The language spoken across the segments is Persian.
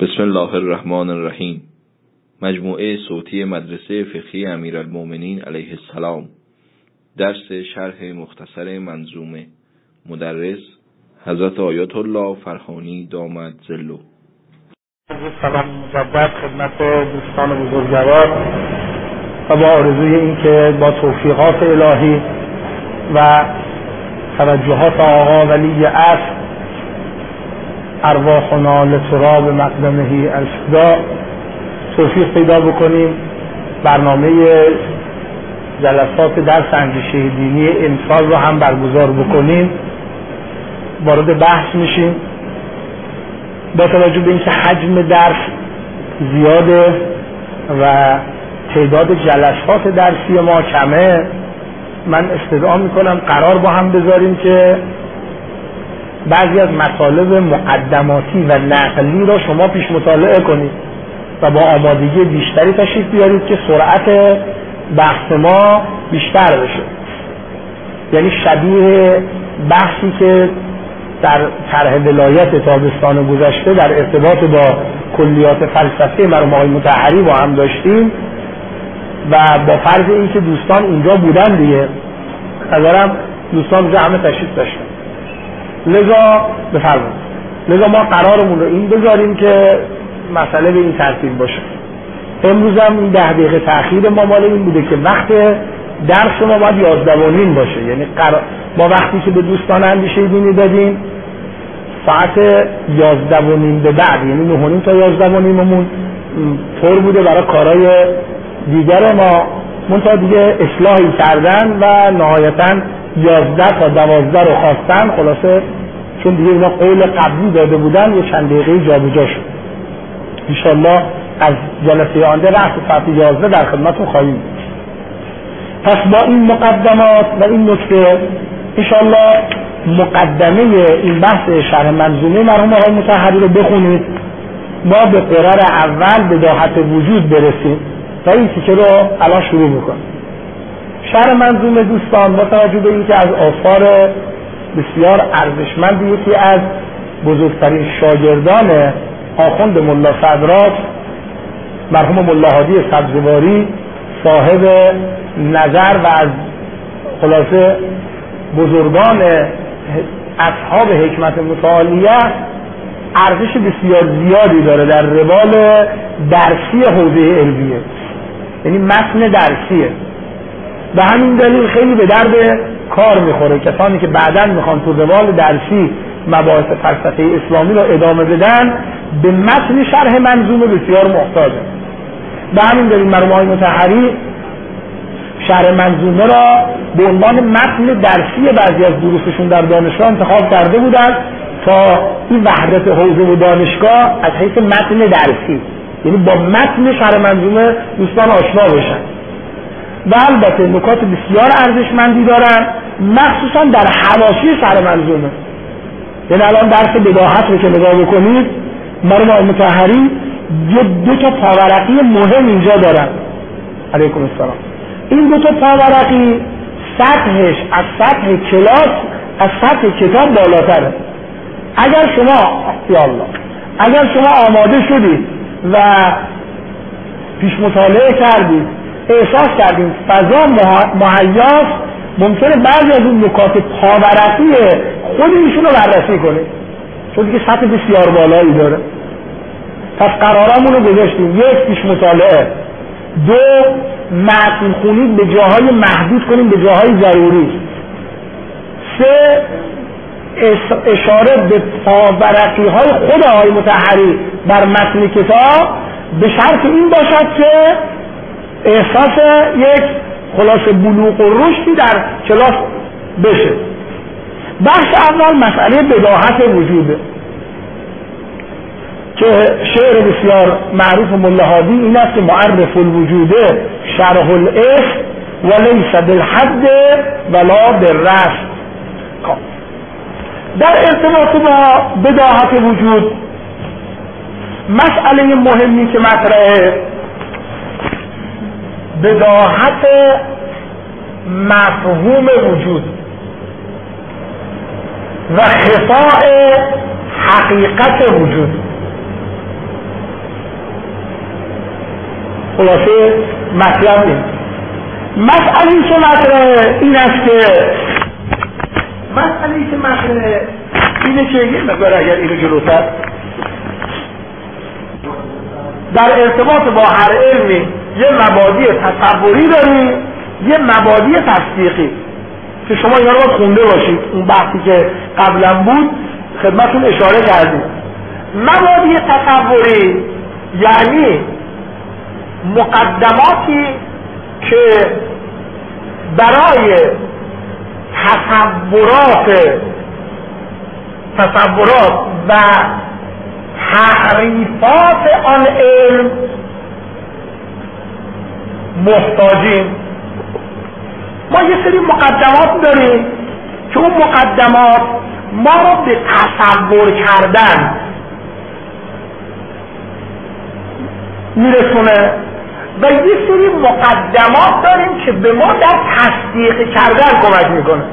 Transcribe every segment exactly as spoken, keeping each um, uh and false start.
بسم الله الرحمن الرحیم. مجموعه صوتی مدرسه فقهی امیرالمومنین علیه السلام. درس شرح مختصر منظومه. مدرس حضرت آیت الله فرهانی دامت ظله. سلام مجدد خدمت دوستان بزرگوار و با آرزوی این که با توفیقات الهی و توجهات آقا ولی عصر ارواحنا لتراب مقدمه الفدا توفیق پیدا بکنیم برنامه جلسات درس اندیشه دینی امسال رو هم برگزار بکنیم. وارد بحث میشیم. با توجه به اینکه حجم درس زیاده و تعداد جلسات درسی ما کمه، من استدعا میکنم قرار با هم بذاریم که بعضی از مطالب مقدماتی و نقلی را شما پیش مطالعه کنید و با آمادگی بیشتری تشریف بیارید که سرعت بحث ما بیشتر بشه. یعنی شبیه بحثی که در طرح ولایت تابستان گذشته در ارتباط با کلیات فلسفه مرحوم آقای مطهری با هم داشتیم و با فرض اینکه دوستان اینجا بودن دیگه، نظرم دوستان اونجا همه تشریف داشتن، لذا بفرمایید لذا ما قرارمون رو این بذاریم که مسئله به این ترتیب باشه. امروز هم این ده دقیقه تأخیر ما مال این بوده که وقت درس ما باید یازده و نیم باشه. یعنی قرار ما وقتی که به دوستان اندیشه دینی دادیم ساعت یازده و نیم به بعد، یعنی نه و نیم تا یازده و نیممون پر بوده برای کارهای دیگر ما، منتها دیگه اصلاحی کردن و نهایتاً یازده تا دوازده رو خواستن. خلاصه چون دیگه اینا قول قبلی داده بودن یه چند دقیقه جا به جا شد. انشالله از جلسه آینده رأس ساعت یازده در خدمتتون خواهیم بود. پس با این مقدمات و این نکته انشالله مقدمه این بحث شرح منظومه مرحوم آقای مطهری رو بخونید. ما به قرار اول بداهت وجود برسیم و این تیکه رو الان شروع میکنیم. شرح منظومه دوستان با توجه به اینکه از آثار بسیار ارزشمند یکی از بزرگترین شاگردان آخوند ملا صدرات مرحوم ملا هادی سبزواری صاحب نظر و از خلاصه بزرگان اصحاب حکمت متعالیه ارزش بسیار زیادی داره در روال درسی حوزه علمیه، یعنی متن درسیه. به همین دلیل خیلی به درد کار میخوره کسانی که بعداً میخوان تو روال درسی مباحث فلسفه اسلامی رو ادامه بدن، به متن شرح منظومه بسیار محتاجه. به همین دلیل مرحوم آقای مطهری شرح منظومه را به عنوان متن درسی بعضی از دروسشون در دانشگاه انتخاب کرده بودند تا این وحدت حوزه و دانشگاه از حیث متن درسی، یعنی با متن شرح منظومه دوستان آشنا بشن. و البته نکات بسیار ارزشمندی دارن، مخصوصا در حواشی شرح منظومه. یعنی الان درس بداهت رو که نگاه بکنید مرحوم آقای مطهری دو تا پاورقی مهم اینجا دارن. علیکم السلام. این دو تا پاورقی سطحش از سطح کلاس از سطح کتاب بالاتره. اگر شما یا الله اگر شما آماده شدید و پیش مطالعه کردید، احساس کردید فضا مهیاست، ممکنه بعضی از اون نکات پاورقی خود ایشون رو بررسی کنید، چون دیگه سطح بسیار بالایی داره. پس قرارمون رو گذاشتیم: یک، پیش مطالعه; دو، متن خونید به جاهای محدود کنیم به جاهای ضروری; سه، اشاره به پاورقی های خود آقای مطهری بر متن کتاب به شرط این باشد که احساس یک خلاصه بلوغ و رشدی در کلاس بشه. بحث اول مسئله بداهت وجوده که شعر بسیار معروف ملا هادی این است که معرف الوجوده شرح العشق ولیس بالحد ولا بالرسم. در ارتباط با بداهت وجود مسئله مهمی که مطرحه بداهت مفهوم وجود و خفاء حقیقت وجود. خلاصه مطلب این مسئله که مطرحه این است که مسئله که مطرحه اینه که یه مقدار اگر اینو جلوتر در ارتباط با هر علمی یه مبادی تصوری داریم یه مبادی تصدیقی که شما اینا رو خونده باشید. اون بحثی که قبلا بود خدمتتون اشاره کردیم. مبادی تصوری یعنی مقدماتی که برای تصورات تصورات و تحریفات آن علم محتاجیم. ما یه سری مقدمات داریم که اون مقدمات ما رو به تصور کردن میرسونه و یه سری مقدمات داریم که به ما در تصدیق کردن کمک میکنه.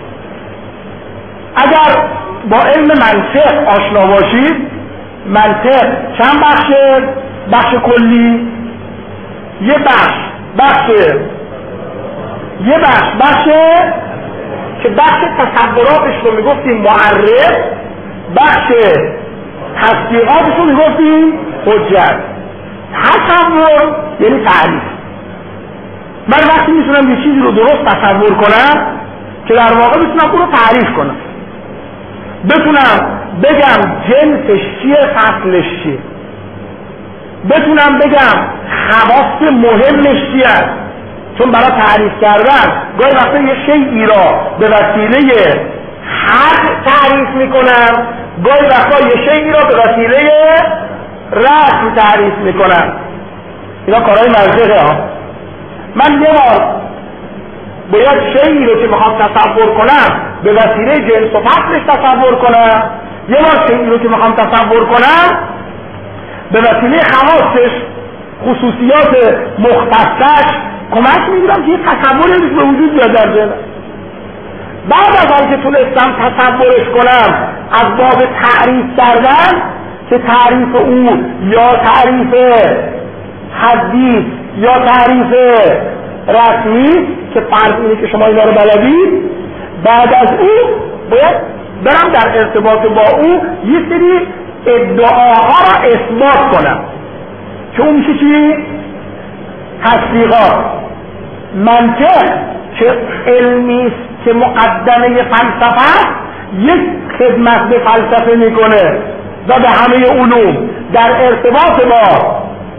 اگر با علم منطق آشنا باشید، منطق چند بخشه؟ بخش کلی، یه بخش بخش یه بخش بخش که بخش تصوراتش رو میگفتیم معرف، بخش تصدیقاتش رو میگفتیم حجت. تصور یعنی تعریف. من وقتی میتونم یه چیزی رو درست تصور کنم که در واقع میتونم اون رو تعریف کنم، بتونم بگم جنسش چیه، فصلش چیه، بتونم بگم خواص مهمش چیه. چون برای تعریف کردن گاهی وقتا یه شیئی را به وسیله حد تعریف میکنم، گاهی وقتا یه شیئی را به وسیله رسم تعریف میکنم. اینا کارهای منطقه ها. من یه بار باید شیئی رو که میخوام تصور کنم به وسیله جنس و فصلش تصور کنم، یه بار شیئی رو که میخوام تصور کنم به وسیله خواصش، خصوصیات مختصش کمک میگیرم که یه تصوری به وجود بیاد در ذهنم. بعد از آن که تونستم تصورش کنم از باب تعریف کردن که تعریف او یا تعریف حدیث یا تعریف رسمی که فرض اینه که شما اینا رو بلدید، بعد از او باید برم در ارتباط با او یه سری ادعاها را اثبات کنم که اون میشه چی؟ تصدیقات. منطق که علمی که مقدمه فلسفه است یک خدمت به فلسفه میکنه و به همه علوم. در ارتباط با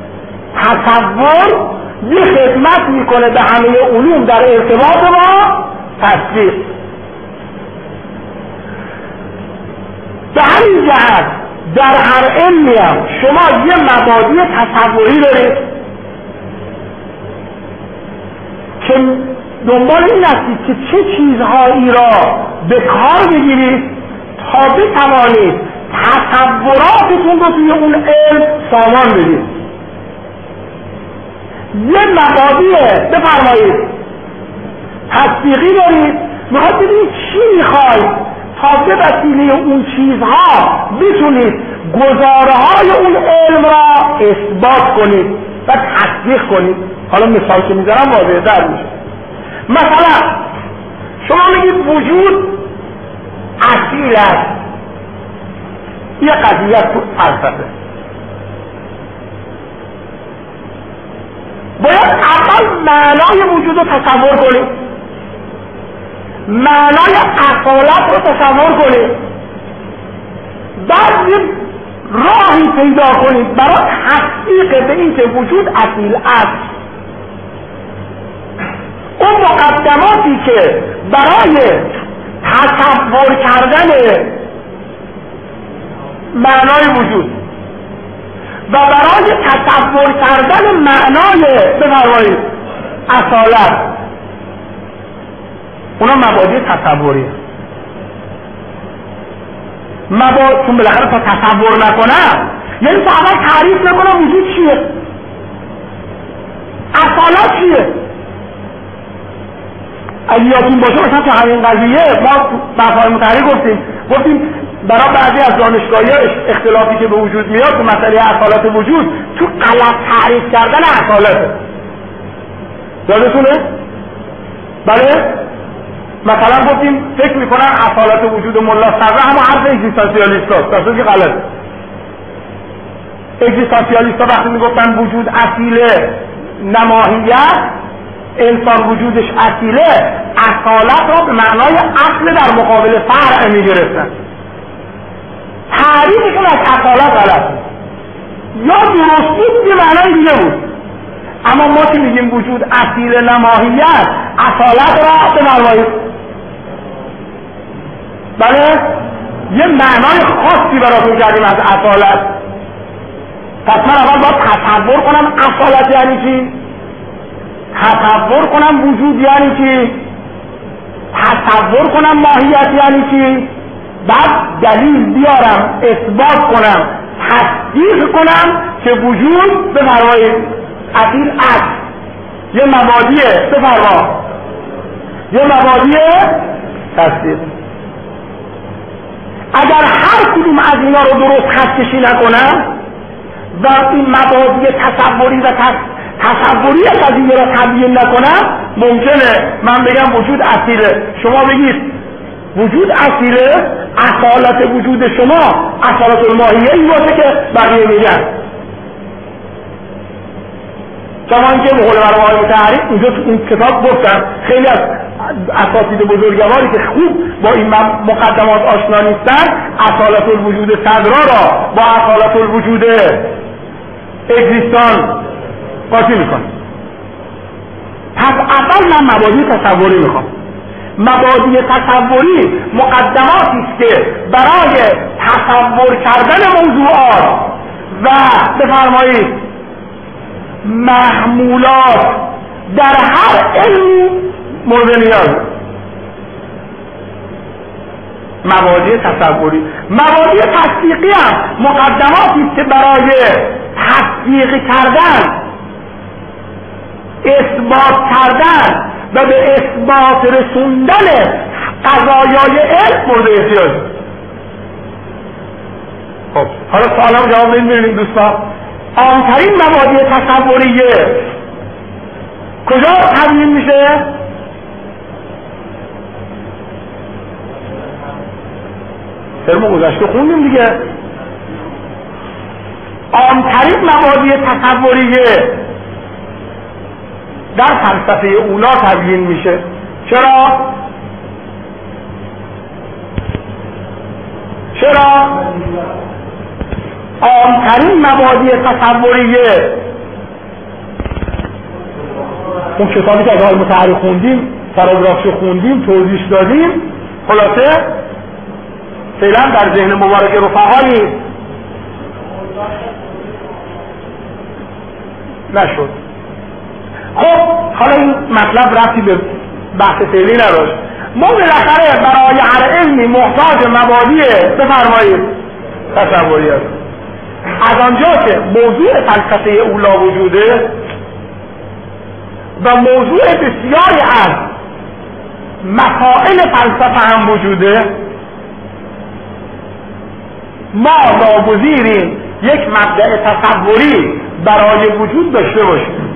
تصور یک خدمت میکنه به همه علوم در ارتباط با تصدیق. به همین جهت در هر علمی هم شما یه مبادی تصوری دارید که دنبال این هستید که چه چیزهایی را به کار بگیرید تا بتوانید تصوراتتون رو توی اون علم سامان بدید. یه مبادیه بفرمایید تصدیقی دارید، میخواید ببینید چی میخواید تا به وسیله اون چیزها بتونید گزاره‌های اون علم را اثبات کنید و تصدیق کنید. حالا مثال که میذارم واضح تر میشه. مثلا شما میگید وجود اصیل است، یه قضیه تو فلسفه. باید اول معنای وجود رو تصور کنید، معنای اصالت رو تصور کنید، بعد یه راهی پیدا کنید برای تصدیق به این که وجود اصیل است. اون مقدماتی که برای تصور کردن معنای وجود و برای تصور کردن معنای بفرمایید اصالت، اونا مبادی تصوریه. مبادی چون بالاخره تا تصور نکنم یعنی تا اول تعریف نکنم وجود چیه، اصالت چیه. اگه یادتون باشه مثلا تو همین قضیه ما مفاهیم متحری گفتیم گفتیم برای بعضی از دانشگاهی اختلافی که به وجود میاد تو مسئله اصالت وجود تو غلط تعریف کردن اصالته. یادتونه؟ بله؟ مثلا گفتیم فکر میکنن اصالت وجود ملا صدرا همه حرف اگزیستانسیالیست هست، در صورتی که غلط. اگزیستانسیالیست ها وقتی میگفتن وجود اصیله نماهیت، انسان وجودش اصیله، اصالت را به معنای اصل در مقابل فرع میگرفتن. تعریفشون از اصالت غلط یا درست بود یه معنای دیگه بود. اما ما که میگیم وجود اصیل نماهیت، اصالت را به معنای بله یه معنای خاصی براتون کردیم از اصالت. پس من اول باید تصور کنم اصالت یعنی چی، تصور کنم وجود یعنی چی، تصور کنم ماهیت یعنی چی، بعد دلیل بیارم، اثبات کنم، تصدیق کنم که وجود به معنای اصیل است. یه مبادیه بفرما، یه مبادیه تصدیق. اگر هر کدوم از اینا رو درست خط کشی نکنم و این مبادی تصوری و تصوری قضیه را تبیین نکنم، ممکنه من بگم وجود اصیله، شما بگید وجود اصیله، اصالت وجود شما اصالت الماهیه این باشه که بقیه میگن. کما اینکه به قول مرحوم متحری اینجا تو این کتاب گفتم خیلی از اساتید بزرگواری که خوب با این مقدمات آشنا نیستن اصالت الوجود صدرا را با اصالت الوجود اگزیستان قاطی میکنه. پس اول من مبادی تصوری میخوام. مبادی تصوری مقدماتی است که برای تصور کردن موضوعات و بفرمایید محمولات در هر علمی مورد نیاز. مبادی تصوری، مبادی تصدیقی هم مقدماتی است که برای تصدیق کردن، اثبات کردن و به اثبات رسوندن قضایای علم مورد احتیاج. خب حالا سوالم جواب بدین ببینید دوستان. عامترین مبادی تصوریه کجا تبیین میشه؟ ترم گذشته خوندیم دیگه. عامترین مبادی تصوریه در فلسفه اولا تبیین میشه. چرا؟ چرا؟ عامترین مبادی تصوریه اون کتابی که از آقای متحری خوندیم، پاراگرافشو خوندیم، توضیح دادیم، خلاصه فعلا در ذهن مبارک رفقا نیست، نشد. خب حالا این مطلب ربطی به بحث فعلی نداشت. ما بالاخره برای هر علمی محتاج مبادی بفرمایید تصوری است. از آنجا که موضوع فلسفه اولا وجوده و موضوع بسیاری از مسائل فلسفه هم وجوده، ما ناگزیریم یک مبدأ تصوری برای وجود داشته باشیم.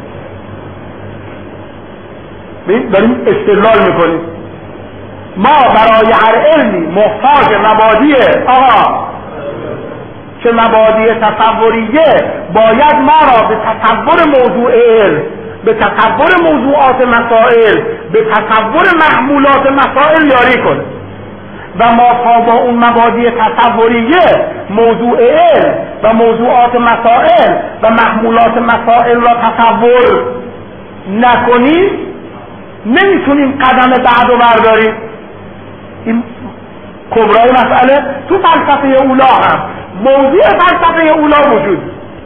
داریم استدلال میکنیم. ما برای هر علمی محتاج مبادیه آقا که مبادی تصوریه باید ما را به تصور موضوع علم، به تصور موضوعات مسائل، به تصور محمولات مسائل یاری کنه و ما تا با اون مبادی تصوریه موضوع علم و موضوعات مسائل و محمولات مسائل را تصور نکنیم نمیتونیم قدم بعد رو برداریم. این کبرای مسئله تو فلسفه اولا هم موضوع فلسفه اولا وجود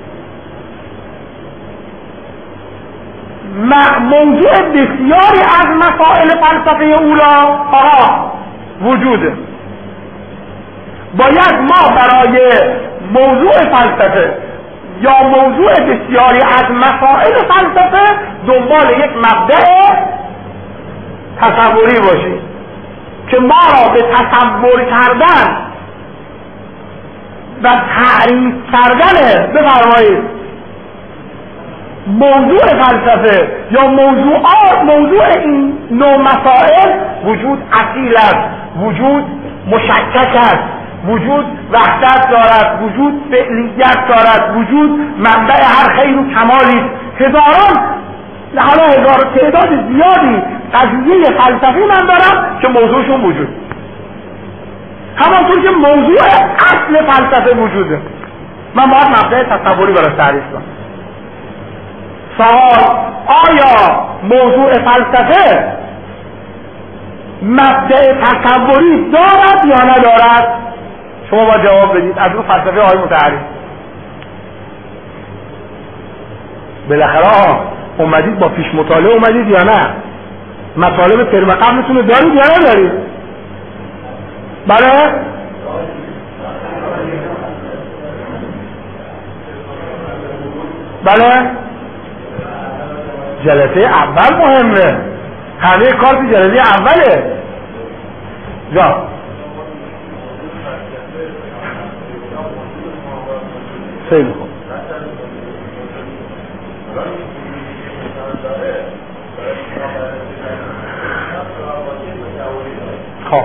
موضوع بسیاری از مسائل فلسفه اولا آقا وجوده. باید ما برای موضوع فلسفه یا موضوع بسیاری از مسائل فلسفه دنبال یک مبدأ تصوری باشیم که ما را به تصور کردن و تعریف کردن بفرمایید موضوع فلسفه یا موضوعات موضوع این نوع مسائل وجود اصیل است، وجود مشکک است، وجود وحدت دارد، وجود فعلیت دارد، وجود منبع هر خیر و کمالی است. هزاران حالا هزار تعداد زیادی قضیه فلسفی من دارم که موضوعشون وجود، همانطور که موضوع اصل فلسفه وجوده. من باید مبدأ تصوری برای تعریف کنم. سوال: آیا موضوع فلسفه مبدأ تصوری دارد یا ندارد؟ شما باید جواب بدید از اون فلسفه های متعارف. بالاخره اومدید با پیش مطالعه اومدید یا نه؟ مطالب ترم قبلتون رو دارید یا ندارید؟ بله؟ بله؟ جلسه اول مهمه، همه کار تو جلسه اوله. جا خیلی خوب. خب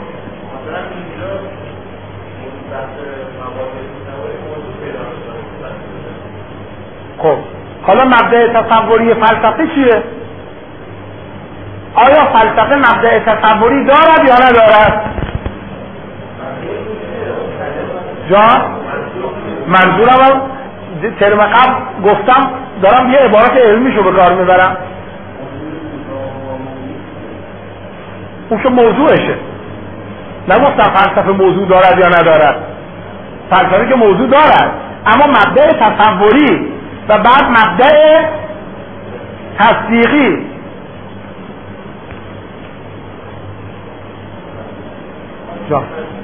خب حالا مبدأ تصوری فلسفه چیه؟ آیا فلسفه مبدأ تصوری دارد یا ندارد؟ جان منظورم ترم قبل گفتم دارم یه عبارت علمیشو به کار میبرم، اون که موضوعشه. نگفتم فلسفه موضوع دارد یا ندارد، فلسفه که موضوع دارد، اما مبدأ تصوری و بعد مبدأ تصدیقی. جان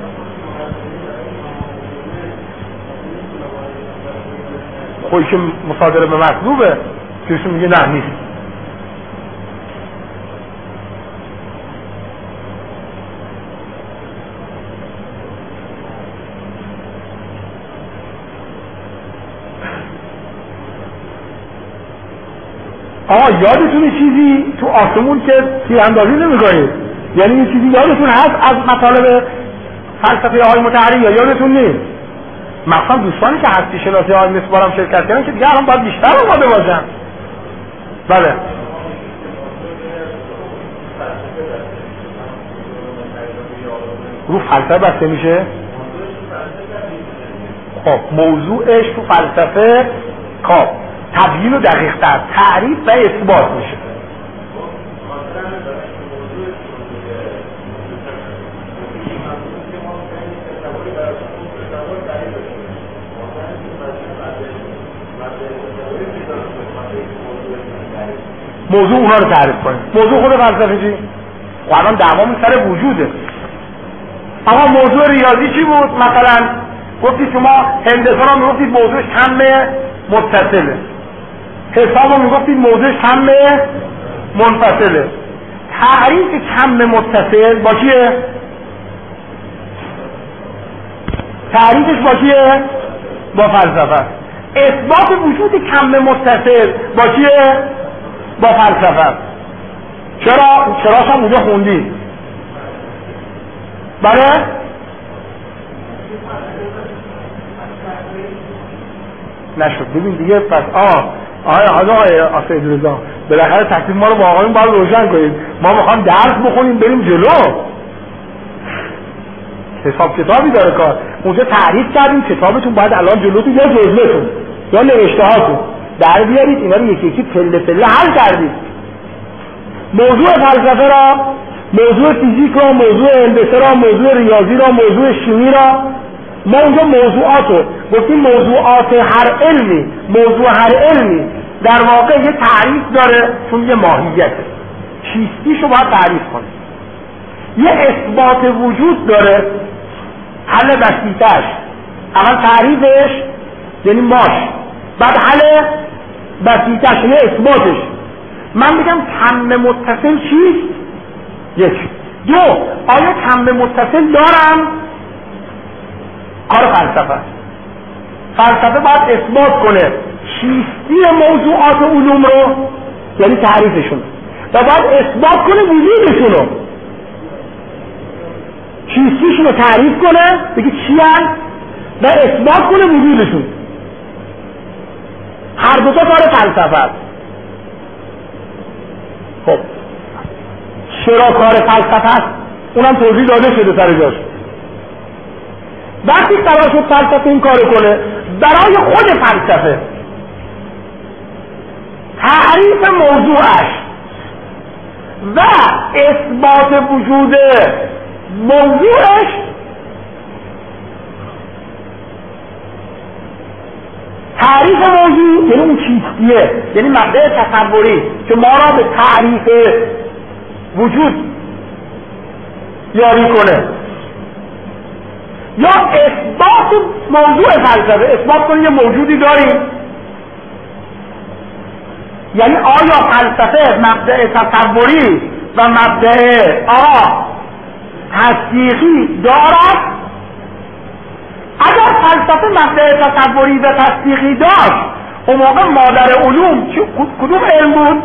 خوی که مصادره به مطلوبه کهشون میگه نه نیست. آقا یادتونه چیزی تو آسمون که تیراندازی نمی‌کنید، یعنی این چیزی یادتون هست از مطالب فلسفه های متحری یا یادتون نیست؟ مثلا دوستانی که هستی شناسی های مسبارم شرکت کردن که دیگه الان باید بیشتر آماده باشن. بله رو فلسفه بسته میشه. خب موضوعش تو فلسفه خب تبیین و دقیق تر تعریف و اثبات میشه. موضوع اونا رو تعریف کنیم. موضوع خود فلسفه چی؟ و الان دعوامون سر وجوده. آقا موضوع ریاضی چی بود؟ مثلا گفتید شما هندسه رو میگفتید موضوعش کم متصله، حساب رو میگفتید موضوعش کم منفصله. تعریف کم متصل با چیه؟ تعریفش با چیه؟ با فلسفه. اثبات وجود کم متصل با چیه؟ با فلسفه. چرا؟ چراش هم اونجا خوندی؟ بله؟ نشد. ببین دیگه پس آه آه آه آه آسید رضا بالاخره تکلیف ما رو با آقایون باید روشن کنید. ما میخوام درس بخونیم بریم جلو. حساب کتابی داره کار. اونجا تعریف کردیم کتابتون باید الان جلوتون یا جزوهتون یا نوشته هاتون در بیارید، اینا رو یکی یکی پله پله حل کردید. موضوع فلسفه را، موضوع فیزیک را، موضوع هندسه را، موضوع ریاضی را، موضوع شیمی را، ما اونجا موضوعات رو گفتیم. موضوعات هر علمی، موضوع هر علمی در واقع یه تعریف داره، چون یه ماهیته، چیستیشو باید تعریف کنه. یه اثبات وجود داره، حل بسیطش اول تعریفش یعنی ماش، بعد حل بسیطش یعنی اثباتش. من بگم کم متصل چیست؟ یک. دو، آیا کم متصل دارم؟ کار فلسفه. فلسفه باید اثبات کنه چیستی موضوعات علوم رو، یعنی تعریفشون، و باید اثبات کنه وجودشون رو، چیستیشون رو تعریف کنه، بگه چی هست و اثبات کنه وجودشون. هر دو تا کار فلسفه است. خب چرا کار فلسفه است؟ اونم توضیح داده شده سر جاش. وقتی قرار شد فلسفه این کارو کنه، برای خود فلسفه تعریف موضوعش و اثبات وجود موضوعش تعریف موضوع یعنی اون چیستیه، یعنی مبدأ تصوری که ما را به تعریف وجود یاری کنه، یا اثبات موضوع فلسفه، اثبات کنه یه موجودی داریم، یعنی آیا فلسفه مبدأ تصوری و مبدأ آ تصدیقی دارد؟ اگر فلسفه مبدأ تصوری و تصدیقی داشت، اون موقع مادر علوم کدوم علم بود؟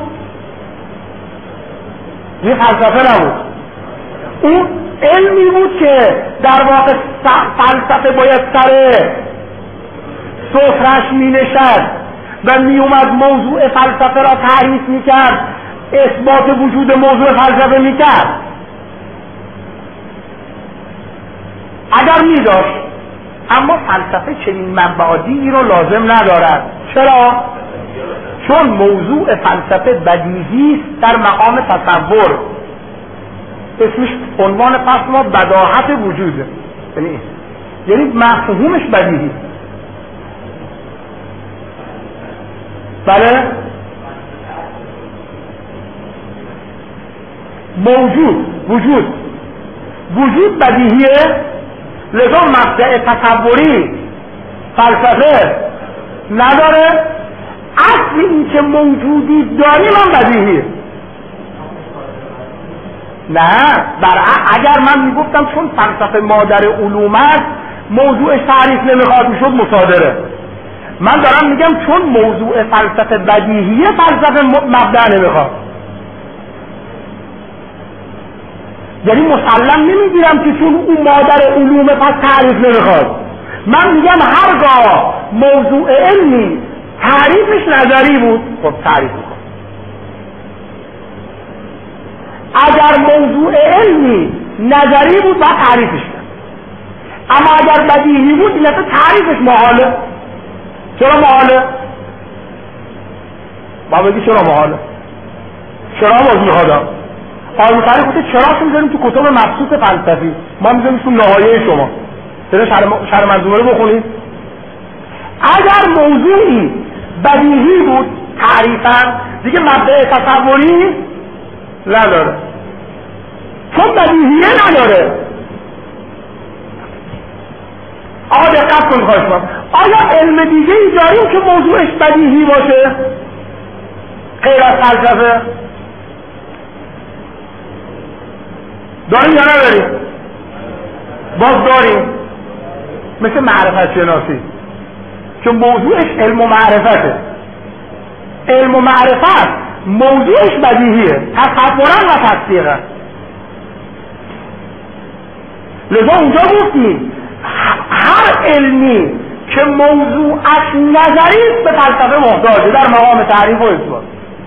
این فلسفه نبود، اون علمی بود که در واقع فلسفه باید سر سفرش می نشد و می اومد موضوع فلسفه را تعریف می کرد، اثبات وجود موضوع فلسفه می کرد. اگر می داشت، اما فلسفه چنین مبادی رو لازم ندارد. چرا؟ چون موضوع فلسفه بدیهی است در مقام تصور، اسمش عنوان فصل ما بداهت وجوده، یعنی یعنی مفهومش بدیهی. بله موجود وجود وجود بدیهیه، لذا مبدأ تصوری فلسفه نداره. اصل این که موجودی داریم هم بدیهیه. نه، برعکس اگر من میگفتم چون فلسفه مادر علوم است موضوعش تعریف نمیخواد، میشد مصادره. من دارم میگم چون موضوع فلسفه بدیهیه، فلسفه مبدأ نمیخواد. یعنی مسلم نمیگیرم که چون اون مادر علومه پس تعریف نمیخواد. من میگم هرگاه موضوع علمی تعریفش نظری بود، خب تعریف میخواد. اگر موضوع علمی نظری بود باید تعریفش کرد، اما اگر بدیهی بود این دفعه تعریفش محاله. چرا محاله؟ با بگی چرا محاله؟ چرا باز میخوادم؟ آیوتری گفته چرا میذاریم تو کتب مبسوط فلسفی، ما میذاریم تو نهایه شما. چرا شرح منظومه رو بخونید؟ اگر موضوعی بدیهی بود تعریفاً دیگه مبدأ تصوری نداره، چون بدیهیه نداره. آقا دقت کن خواهش کنم، آیا علم دیگه ای داریم که موضوعش بدیهی باشه غیر از فلسفه؟ داریم یا نداریم؟ باز داریم، مثل معرفت شناسی که موضوعش علم و معرفته. علم و معرفت موضوعش بدیهیه، تصورا و تصدیقا. لذا اونجا گفتیم هر علمی که موضوعش نظری به فلسفه محتاجه در مقام تعریف و اثبات.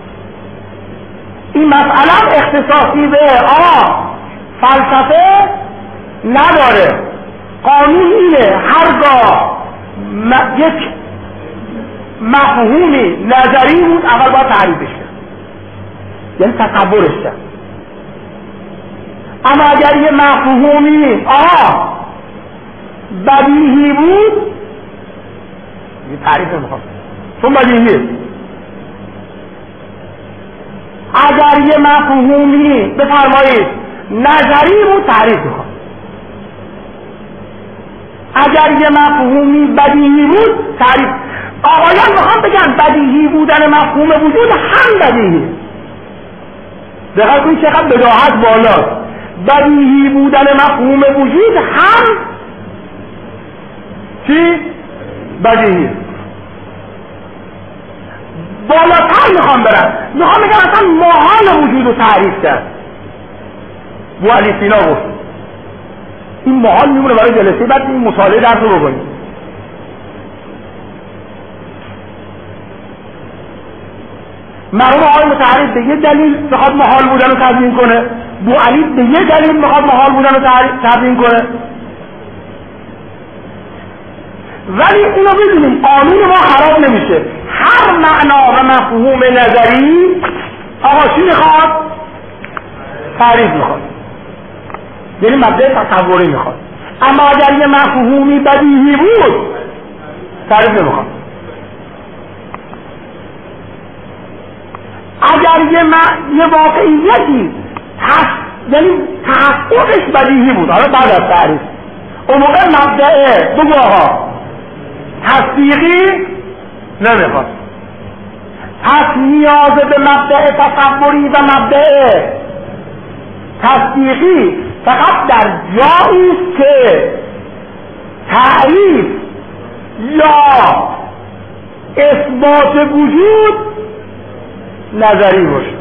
این مسئله اختصاصی به آه فلسفه نداره. قانون اینه هرگاه م... یک مفهومی نظری بود اول باید تعریفش کرد، یعنی تصورش کرد. اما اگر یه مفهومی آه بدیهی بود یه تعریف نمیخواد، چون بدیهیه. اگر یه مفهومی بفرمایید نظری بود تعریف میخواد. اگر یه مفهومی بدیهی بود تعریف. آقایان میخوام بگن بدیهی بودن مفهوم وجود هم بدیهی. دقیقا کنید چقدر بداهت بالاست. بدیهی بودن مفهوم وجود هم چی؟ بدیهی. بالاتر میخوام برم، میخوام بگم اصلا محال وجود رو تعریف کرد. بو علی سینا گفت این محال میمونه برای جلسه بعد این مطالعه درس رو بکنیم. مرحوم آقای متحرک به یه دلیل میخواد محال بودن رو تبیین کنه، بو علی به یه دلیل میخواد محال بودن رو تبیین کنه. ولی اینو بدونیم قانون ما خراب نمیشه. هر معنا و مفهوم نظری آقا چی میخواد؟ تعریف میخواد، یعنی مبدأ تصوری میخواد. اما اگر یه مفهومی بدیهی بود تعریف نمیخواد. اگر یه, م... یه واقعیتی هست یعنی تحققش بدیهی بود، حالا بعد از تعریف اون موقع مبدأ بگو آقا تصدیقی نمیخواد. پس نیاز به مبدأ تصوری و مبدأ تصدیقی فقط در جایی است که تعریف یا اثبات وجود نظری باشه.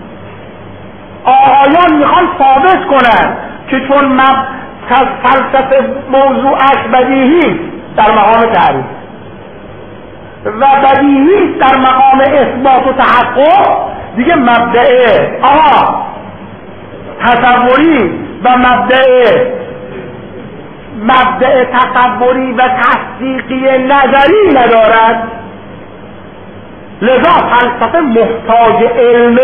آقایان میخوان ثابت کنن که چون مب... فلسفه موضوعش بدیهی در مقام تعریف و بدیهی در مقام اثبات و تحقق، دیگه مبدأ آها تصوری و مبدأ مبدأ تصوری و تصدیقی نظری ندارد. لذا فلسفه محتاج علم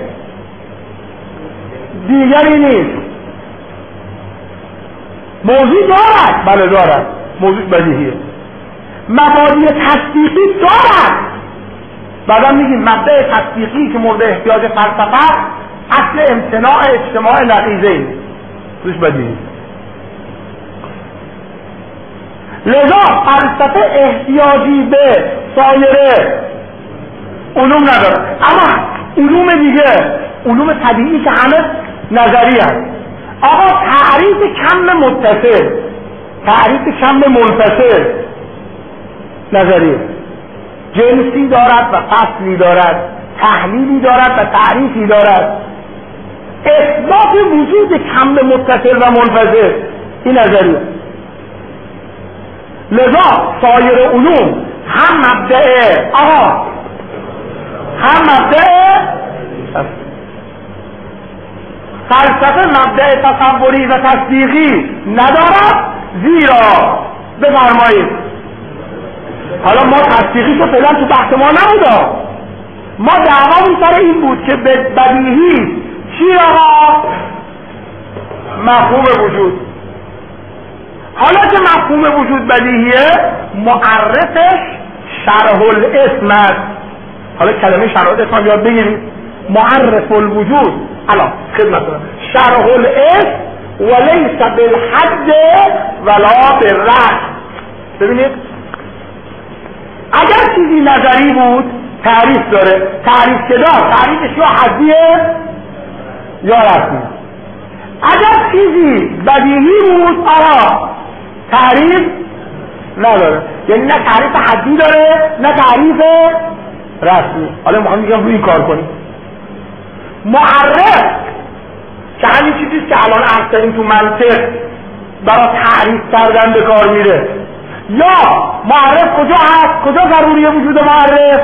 دیگری نیست. موضوع دارد، بله دارد، موضوع بدیهیه. مبادی تصدیقی دارد. بعدا میگیم مبدأ تصدیقی که مورد احتیاج فلسفه اصل امتناع اجتماع نقیضه‌ای توش بدیهی. لذا فلسفه احتیاجی به سایر علوم نداره. اما علوم دیگه، علوم طبیعی که همه نظری هست. آقا تعریف کم متصل، تعریف کم منفصل نظریه، جنسی دارد و فصلی دارد، تحلیلی دارد و تعریفی دارد. اثبات وجود کم متصل و منفصل این نظریه. لذا سایر علوم هم مبدأ آقا هم مبدأ فلسفه مبدأ تصوری و تصدیقی ندارد، زیرا بفرمایید حالا ما تصدیقی که فعلا تو بحث ما نبودا، ما دعوامون سر این بود که بدیهی چی آقا؟ مفهوم وجود. حالا که مفهوم وجود بدیهیه، معرفش شرح الاسم است. حالا کلمه شرح الاسم یاد بگیرید. معرف الوجود الان خدمت دارم شرح الاسم ولیس بالحد ولا بالرأس. ببینید اگر چیزی نظری بود تعریف داره، تعریف که دار تعریفش یا حدیه یا رسمی. اگر چیزی بدیهی بود آقا تعریف نداره، یعنی نه تعریف حدی داره نه تعریف رسمی. حالا ما میگم روی کار کنیم. معرف که همین چیزیست که الان عرض کردیم تو منطق برای تعریف کردن به کار میره. یا معرف کجا هست؟ کجا ضروریه وجود معرف؟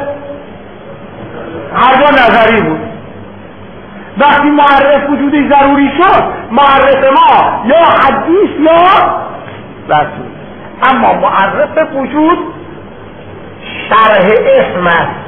هر جا نظری بود. وقتی معرف وجودی ضروری شد معرف ما یا حدیث یا رسمی. اما معرف وجود شرح اسم است.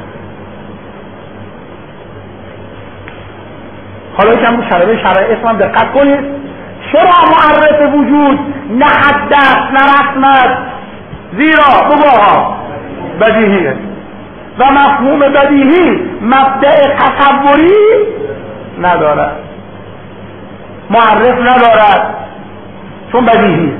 حالا کم شرح شرح اسم هم دقت کنید. چرا معرف وجود نه حد است نه رسم است؟ زیرا بگوها بدیهیه و مفهوم بدیهی مبدأ تصوری ندارد، معرف ندارد چون بدیهی.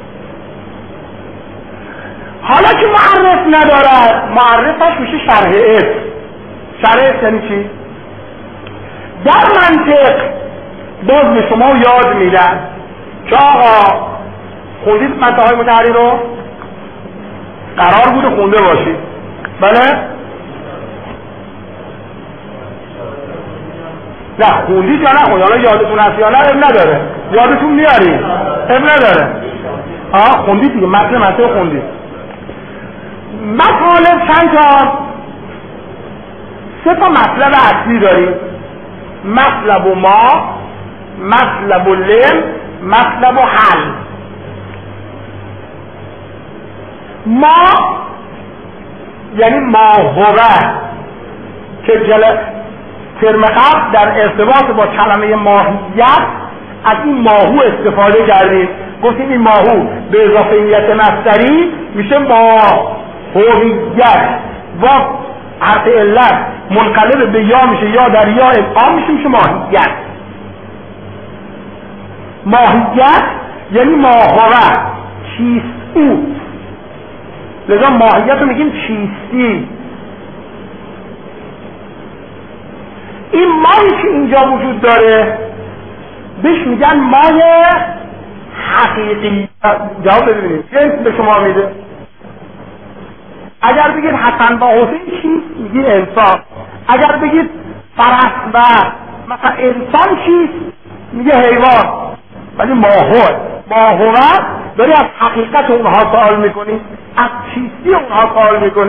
حالا که معرف ندارد معرفش میشه شرح اسم. شرح اسم یعنی چی؟ در منطق باز به شما یاد میدن که آقا خوندید منطقهای متحری رو؟ قرار بوده خونده باشید. بله؟ نه خوندید یا نه خوندید؟ حالا یادتون هست یا نه اب نداره، یادتون میارید اب نداره. آه خوندید دیگه، متن متن خوندید. مطالب چند تا؟ سه تا مطلب اصلی داریم: مطلب و ما، مطلب و لم، مطلب و حل. ما یعنی ما هو که جل ترم قبل در ارتباط با کلمه ماهیت از این ماهو استفاده کردیم، گفتیم این ماهو به اضافه‌ایت مصدری میشه ما هویت و حرف علت منقلب به یا میشه، یا در یا ادغام میشه، میشه ماهیت. ماهیت یعنی ما هو، چیست او. لذا ماهیت رو میگیم چیستی. این ماهی که اینجا وجود داره بهش میگن ماه حقیقی. جواب ببینید جنس به شما میده. اگر بگید حسن و حسین چیست میگید انسان. اگر بگید فرس و مثلا انسان چیست میگه حیوان. ولی ماهو ماهو داری از حقیقت اونها سوال میکنی، از چیستی اونها سوال میکنی.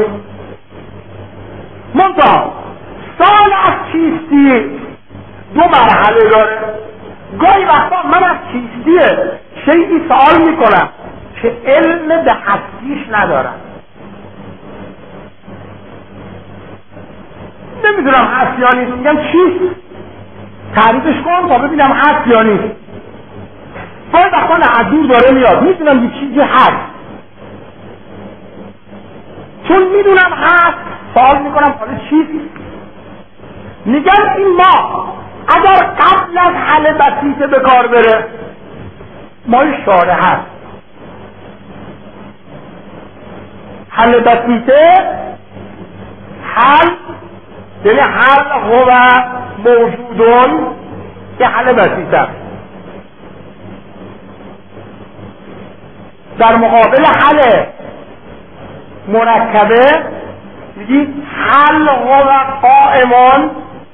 منتها سوال از چیستی دو مرحله داره. گاهی وقتا من از چیستی شیئی سوال میکنم که علم به هستیش ندارم، نمیدونم هست یا نیست، میگم چیست تعریفش کن تا ببینم هست یا نیست. باید وقتا از دور داره میاد، میدونم یه چیزی هست، چون میدونم هست سوال میکنم حالا چیست. میگم این ما اگر قبل از حل بسیطه به کار بره مای شاره هست. حل بسیطه حل یعنی حل هو موجودون که حل بسیطه است. در مقابل حل مرکبه میگی حل هو قائمان.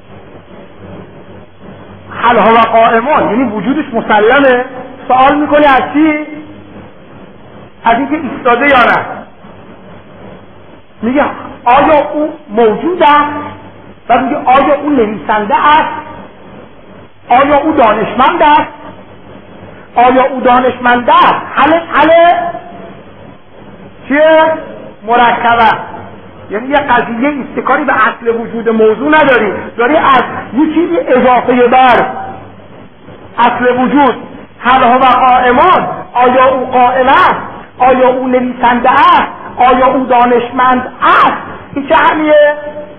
حل هو قائمان یعنی وجودش مسلمه. سوال میکنی از چی؟ از اینکه ایستاده یا نه. میگه آیا او موجود است؟ و میگه آیا او نویسنده است؟ آیا او دانشمند است؟ آیا او دانشمند است؟ حل حل چیه؟ مرکبه. یعنی یه قضیه استکاری به اصل وجود موضوع نداری، داری از یه چیزی اضافه بر اصل وجود. هل هو قائمان، آیا او قائم است؟ آیا او نویسنده است؟ آیا او دانشمند است؟ این چه حلیه؟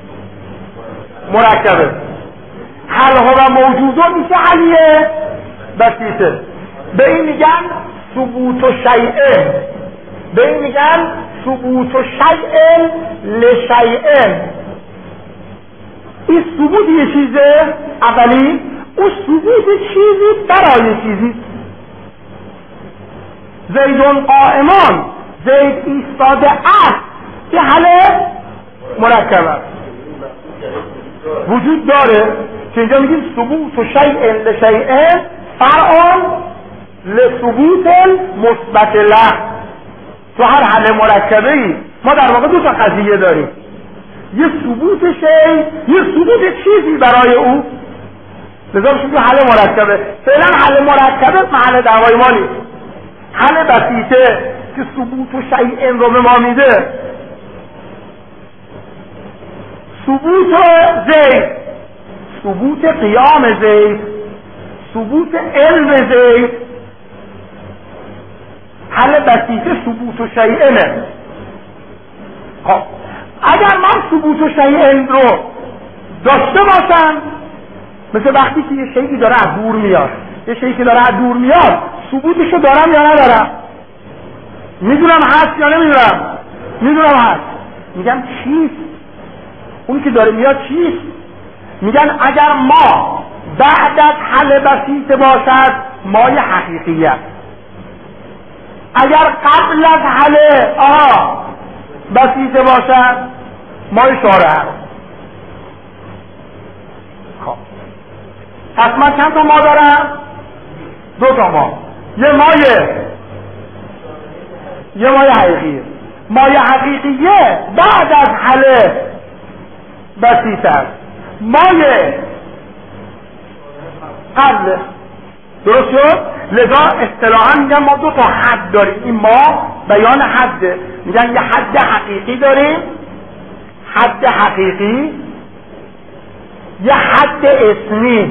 مرکبه. هل هو موجودون این چه حلیه؟ بسیطه. به این میگن ثبوت و شیء. به این میگن ثبوت و شیء لشیء. این ثبوت یه چیزه اولی، اون ثبوت چیزی برای چیزی. زیدون قائمان، زید ایستاده است، یه حل مرکب است. وجود داره که اینجا میگیم ثبوت و شیء لشیء فرعون لثبوت مثبت له. تو هر حل مرکبه ای ما در واقع دو تا قضیه داریم، یه ثبوت شی، یه ثبوت چیزی برای او. لذا میشه حل مرکبه. فعلا حل مرکبه محل دعوای ما نیست. حل بسیطه که ثبوت و شیء رو به ما میده، ثبوت زید، ثبوت قیام زید، ثبوت علم زید. حل بسیطه ثبوت و شیء نه. خب اگر من ثبوت و شیء رو داشته باشم، مثل وقتی که یه شیئی داره از دور میاد، یه شیئی که داره از دور میاد ثبوتشو دارم یا ندارم؟ میدونم هست یا نمیدونم؟ میدونم هست. میگم چیست؟ اون که داره میاد چیست؟ میگن اگر ما بعد از حل بسیطه باشد مای حقیقیت، اگر قبل از حل آه بسیطه باشد مایه شاره هست. خب پس من چند تا ما دارم؟ دو تا ما. یه مایه یه مایه حقیقیه. مایه حقیقیه بعد از حله بسیطه است. مایه قبل. درست شد؟ لذا اصطلاحا میگن ما دو تا حد داریم. این ما بیان حده. میگن یه حد حقیقی داریم، حد حقیقی، یه حد اسمی،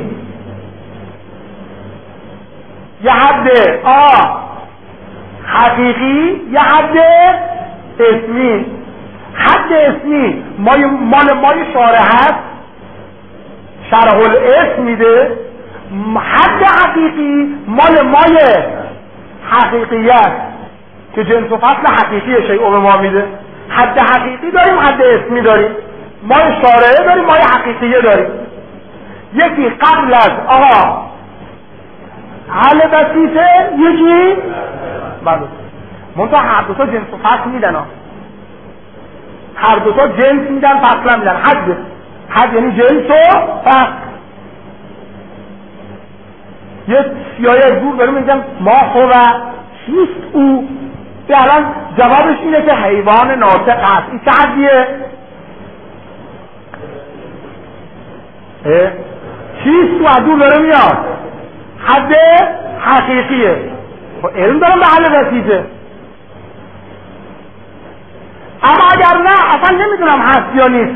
یه حد آ حقیقی، یه حد اسمی. حد اسمی مال مال مال شارع هست، شرح الاسم میده. حد حقیقی مال مای حقیقیت که جنس و فصل حقیقی شیء به ما میده. حد حقیقی داریم، حد اسمی داریم. مای شارعه داریم، مای حقیقیه داریم. یکی قبل از آقا حل بسیطه، یکی بعد. منتها هر دو تا جنس و فصل میدن ها. هر دو تا جنس میدن، فصل میدن. حد حد یعنی جنس و فصل. یه سیاهی دور بریم میگم ما خوبه چیست او؟ که الان جوابش اینه که حیوان ناطق هست. این چه حدیه؟ چیست او؟ از دور بریم میاد حد حقیقیه. علم دارم به حل بسیطه. اما اگر نه اصلا نمیدونم هست یا نیست،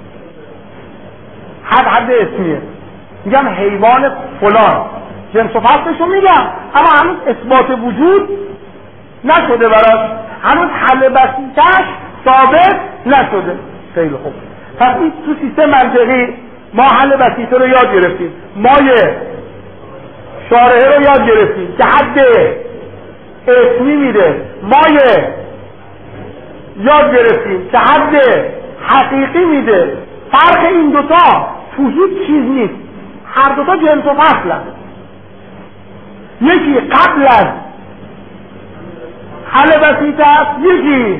حد حد اسمیه. میگم حیوان فلان، جنس و فصلشو میگم اما هنوز اثبات وجود نشده براش، هنوز حل بسیطش ثابت نشده. خیلی خوب. پس این تو سیستم منطقی ما حل بسیطه رو یاد گرفتیم، مایه شارحه رو یاد گرفتیم که حد اسمی میده، مایه یاد گرفتیم که حد حقیقی میده. فرق این دوتا تو هیچ چیز نیست، هر دوتا جنس و فصل هست. یکی قبل از حل بسیطه است، یکی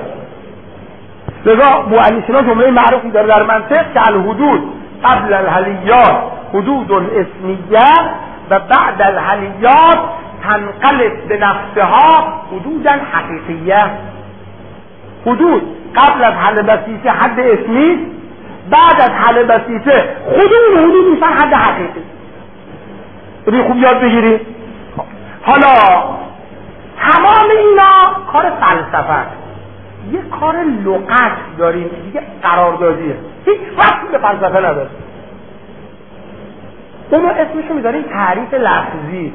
لذا مؤلفینا جمله معروفی داره در منطق که الحدود قبل الحلیات حدود اسمیه و بعد الحلیات تنقلب به نفسها حدودا حقیقیه. حدود قبل از حل بسیطه حد اسمی، بعد از حل بسیطه حدود حدود میشن حد حقیقی. ببین خوب یاد بگیری. حالا تمام اینا کار فلسفه، یه کار لغت داریم دیگه، قراردادیه، هیچ وقتی به فلسفه نداره. اونو اسمشو میذاریم تعریف لفظی.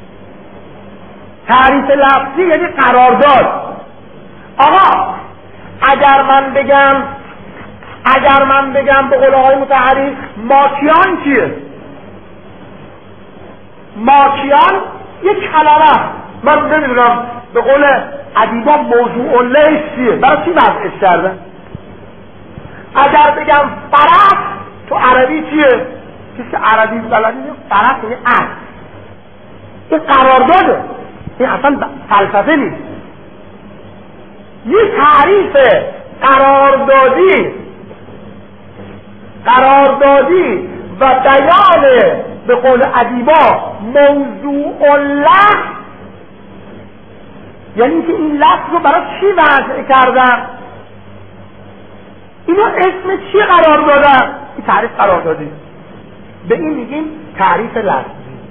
تعریف لفظی یعنی قرارداد. آقا اگر من بگم اگر من بگم به قول آقای مطهری ماکیان چیه؟ ماکیان یک کلمه، من نمیدونم به قول ادیبا موضوع لیس چیه، برای چی وضعش کردن؟ اگر بگم فرس تو عربی چیه؟ کسی عربی بلدی نیست، فرس یعنی اسب. این قرارداده، این اصلا فلسفه نیست. یه تعریف قراردادی قراردادی و بیان به قول ادیبا موضوع لفظ، یعنی که این لفظ رو برای چی وضع کردن، اینو اسم چی قرار دادن؟ این تعریف قراردادی. به این میگیم تعریف لفظی.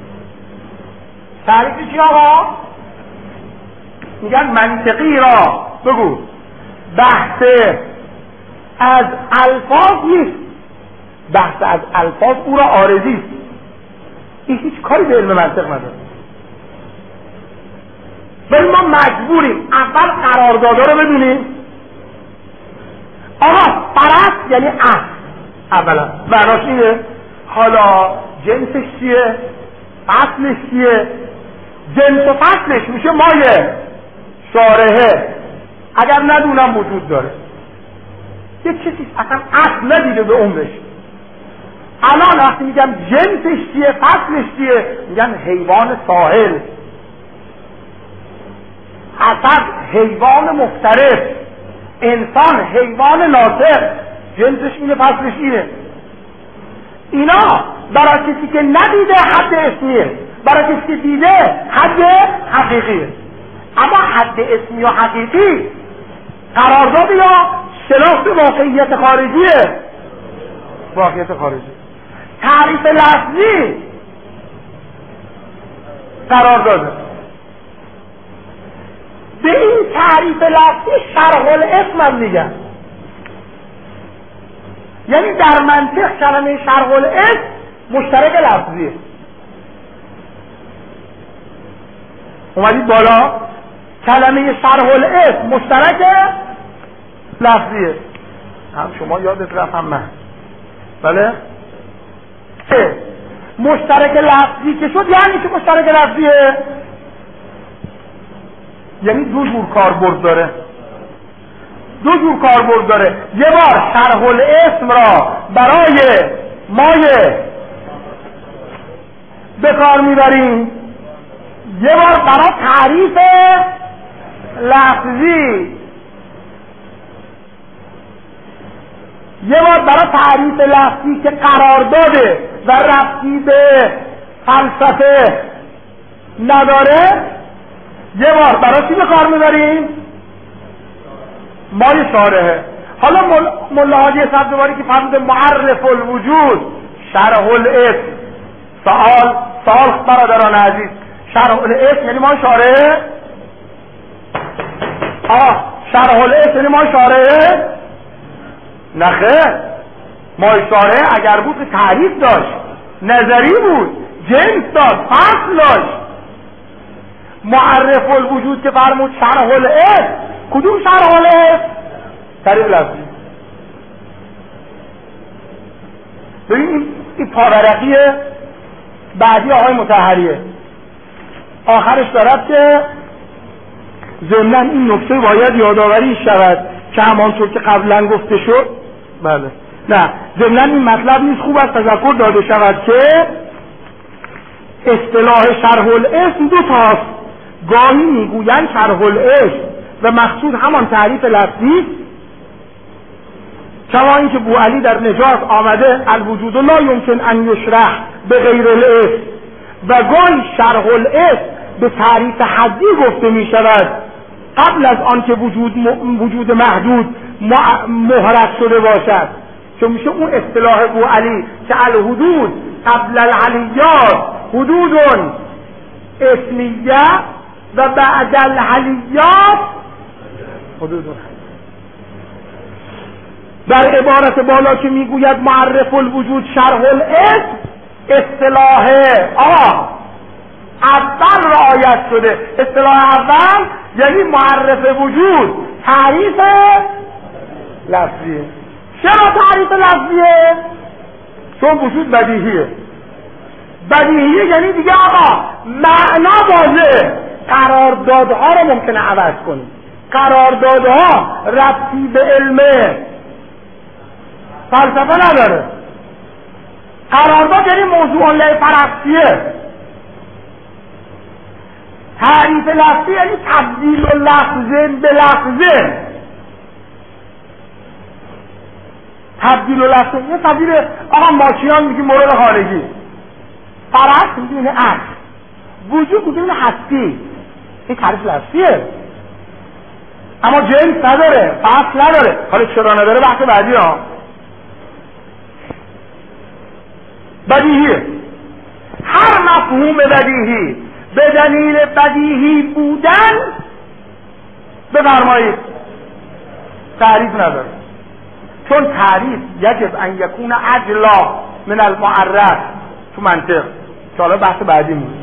تعریف چی آقا؟ میگن منطقی را بگو بحث از الفاظ نیست، بحث از الفاظ او را عارضی است. این هیچ کاری به علم منطق نداره. ولی ما مجبوریم اول قراردادا رو بدونیم. آقا فرس یعنی اسب، اولا معناش اینه. حالا جنسش چیه؟ فصلش چیه؟ جنس و فصلش میشه مایه شارحه، اگر ندونم وجود داره. یه چیزی اصلا اصل ندیده به عمرش. الان وقتی میگم جنسش چیه، فصلش چیه، میگن حیوان ساحل، اصلا حیوان مفترس، انسان، حیوان ناطق، جنسش اینه، فصلش اینه. اینا برای کسی که ندیده حد اسمیه، برای کسی که دیده حد حقیقیه. اما حد اسمی و حقیقی قرارداد یا شناخت واقعیت خارجیه، واقعیت خارجی. تعریف لفظی قرارداده. به این تعریف لفظی شرح الاسم هم میگن. یعنی در منطق کلمه شرح الاسم مشترک لفظیه. اومدید بالا، کلمه شرح الاسم مشترک لفظیه. هم شما یادت رفت هم من. بله؟ مشترک لفظی که شد یعنی که مشترک لفظیه، یعنی دو جور کاربرد داره. دو جور کاربرد داره. یه بار شرح الاسم را برای مایه به کار میبریم، یه بار برای تعریف لفظی. یه بار برای تعریف لفظی که قرار داده و ربطی به فلسفه نداره، یه بار برای چی به کار میبریم؟ مای شارحه. حالا ملا حاجی صدرواری که فرموده معرف الوجود شرح الاسم، سوال سوال برادران عزیز، شرح الاسم یعنی مای شارحه؟ آه شرح الاسم یعنی مای شارحه؟ نخیر، مای شارحه اگر بود که تعریف داشت، نظری بود، جنس داشت، فصل داشت. معرف الوجود که فرمود شرح الاسم، کدوم شرح الاسم؟ تعریف لفظی. ببین این پاورقی بعدی آقای مطهریه، آخرش دارد که ضمناً این نکته باید یادآوری شود که همانطور که قبلا گفته شد، بله نه ضمناً این مطلب نیست، خوب است تذکر داده شود که اصطلاح شرح الاسم دو تاست. گاهی میگویند شرح الاسم و مقصود همان تعریف لفظی، کما اینکه بوعلی در نجات آمده الوجود لا یمکن ان یشرح به غیر الاسم، و گاهی شرح الاسم به تعریف حدی گفته می شود قبل از آن که وجود وجود محدود محرز شده باشد، چون میشه اون اصطلاح بوعلی که الحدود قبل العلیات حدود اسمیه و بعد العلیات حدود. در عبارت بالا که میگوید معرف الوجود شرح الاسم، اصطلاح آه اول رعایت شده. اصطلاح اول یعنی معرف وجود تعریف لفظیه. چرا تعریف لفظیه؟ چون وجود بدیهیه. بدیهیه یعنی دیگه آقا معنا واضحه، قراردادها رو ممکنه عوض کنیم. قراردادها ربطی به علم فلسفه نداره. قرارداد یعنی موضوع له پرستیه. تعریف لفظی یعنی تبدیل و لفظه به لفظه. تبدیل و لفظه یه تبدیل آقا ماکیان میگه مورد خارجی، پرست میگه اینه اصل، وجود میگه اینه هستی. این تعریف لفظیه، اما جنس نداره، فصل نداره. حالا چرا نداره بحث بعدی ها. بدیهیه. هر مفهوم بدیهی به دلیل بدیهی بودن بفرمایید تعریف نداره، چون تعریف یجب ان یکون اجلا من المعرف تو منطق، که حالا بحث بعدی موز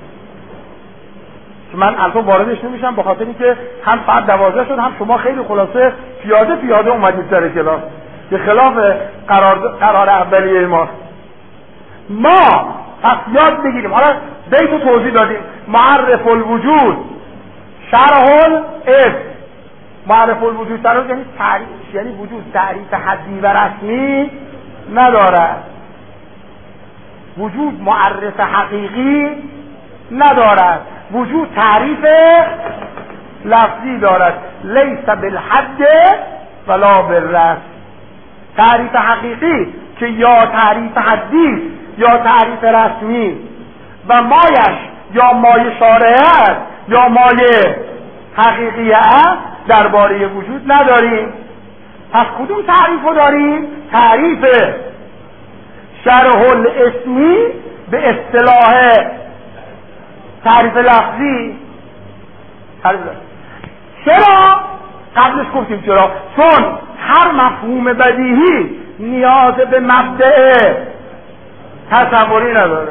که من البته واردش نمیشم، به خاطر اینکه هم ساعت دوازده شد، هم شما خیلی خلاصه پیاده پیاده اومدید سر کلاس که خلاف قرار قرار اولیه ما. ما پس یاد بگیریم. حالا بیتو توضیح دادیم. معرف الوجود شرح الاسم. معرف الوجود شرح یعنی تعریف، یعنی وجود تعریف حدی و رسمی ندارد، وجود معرف حقیقی ندارد، وجود تعریف لفظی دارد. لیس بالحد ولا بالرسم. تعریف حقیقی که یا تعریف حدی یا تعریف رسمی و مایش یا مای شارعه است یا مای حقیقی است درباره وجود نداریم. پس کدوم تعریف رو داریم؟ تعریف شرح الاسمی به اصطلاح تعریف لفظی. چرا؟ قبلش گفتیم چرا؟ چون هر مفهوم بدیهی نیاز به مبدأ تصوری نداره.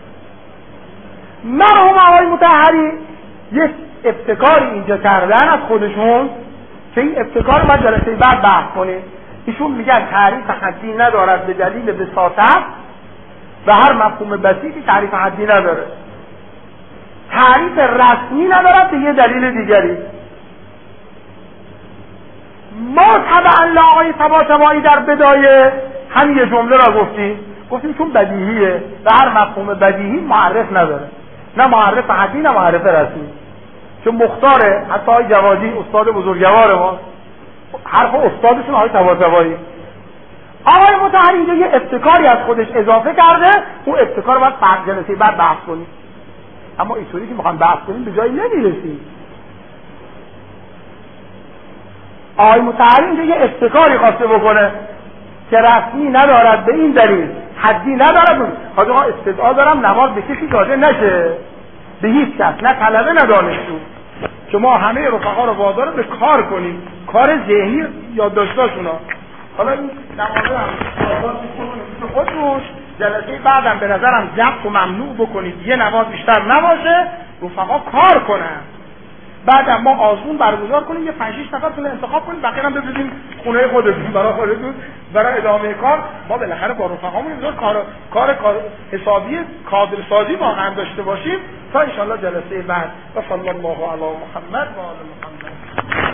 مرحوم آقای مطهری یک ابتکاری اینجا کردن از خودشون که این ابتکار ما جلسه بعد بحث کنیم. ایشون میگن تعریف حدی ندارد به دلیل وساطت و هر مفهوم بسیطی تعریف حدی نداره. تعریف رسمی ندارد به یه دلیل دیگری. ما طبعا آقای طباطبایی در بدایه همین یه جمله را گفتیم گفتیم چون بدیهیه و هر مفهوم بدیهی معرف نداره، نه معرف حدی نه معرف رسمی. چون مختاره حتی آقای جوادی استاد بزرگوار ما حرف استادشون آقای طباطبایی. آقای مطهری اینجا یه ابتکاری از خودش اضافه کرده، اون ابتکار باید فرق جلسه بعد بحث کنیم. اما اینطوری که میخوام بحث کنیم به جایی نمیرسیم. آقای مطهری اینجا یه ابتکاری خواسته بکنه که رسمی ندارد به این دلیل، حدی ندارد. حالا ما استدعا دارم نماز به کسی داده نشه، به هیچ کس، نه طلبه نه دانشجو، که ما همه رفقا رو وادار به کار کنیم، کار ذهنی یادداشتاشونا. حالا این نمازه هم آزاد میکنید خودروش. جلسه بعدم به نظرم ضبط و ممنوع بکنید، یه نماز بیشتر نباشه، رفقا کار کنن. بعدم ما آزمون برگزار کنیم، یه پنج شش نفرتون انتخاب کنیم، بقیه هم بفرستیم خونه خودتون برای خودتون برای ادامه کار. ما بالاخره با رفقامون اینجا کار کار کار حسابی کادر سازی واقعا داشته باشیم تا ان شاء الله جلسه بعد. و صلی الله علی محمد و آل محمد.